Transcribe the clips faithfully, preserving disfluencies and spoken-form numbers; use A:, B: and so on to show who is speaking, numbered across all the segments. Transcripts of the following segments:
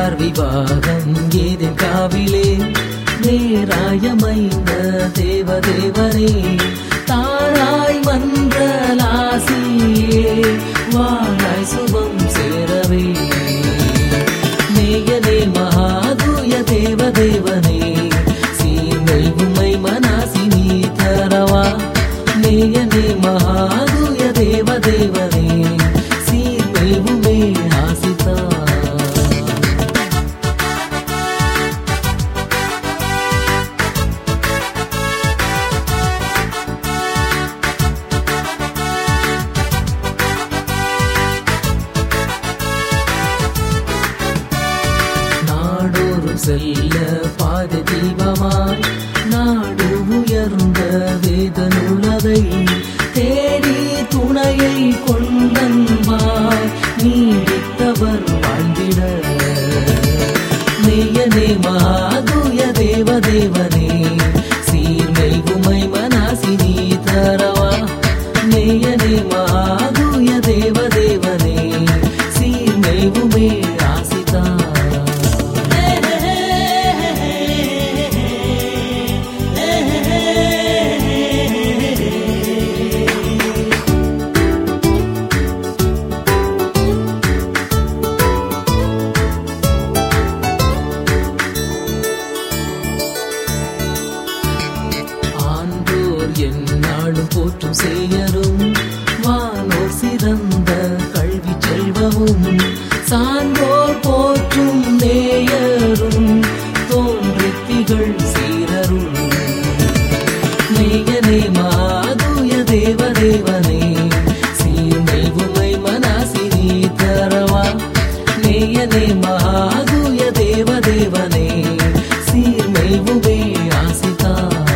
A: கானார் விவாகம் ஏதேன் காவிலே நேராயமைந்த தேவதேவனே தாராய் மன்றலாசியே வாழாய் சுபம் சேரவே நேயனே மகாதுய தேவதேவனே சீமை உமை மனாசினி தரவா நேயனே மகாதுய தேவதேவனே சீமை உமை ஆசிதா செல்ல பாத தீபமாய் நாடு உயர்ந்த வேத நூலதை தேடி துணையை கொண்டன்பாய் நீடித்தவர் வாழ்ந்திட மெய்யனே மாதுய தேவதேவனே சீர்மை உமை மனாசினி தரவா மெய்யனே மாதுய தேவதேவனே சீர்மை உமை ஆசிதா என்னாலும் போற்றும் செய்யரும் வானோர் சிறந்த கல்வி செல்வமும் சான்றோர் போற்றும் நேயரும் தோன்றித்திகள் சீரரும் நேயனே மாதுய தேவதேவனே சீமை உமை மனாசினி தரவா நேயனே மாதுய தேவதேவனே சீமை உமை ஆசிதா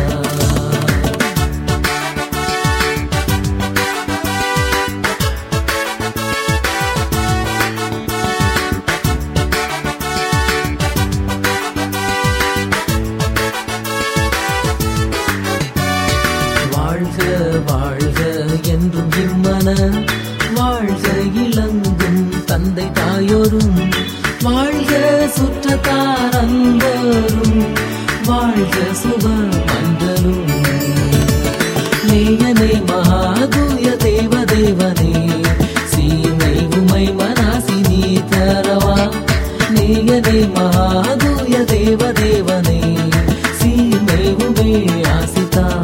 A: வாழ்க என்றும் இம்மன வாழ்க இளங்கும் தந்தை தாயோரும் வாழ்க சுற்றத்தார் அன்பரும் வாழ்க சுப மண்டலும் நேயனே மகாதுய தேவதேவனே சீமை உமை மனாசினி தரவா நேயனே மகாதுய தேவதேவனே சீமை உமை ஆசிதா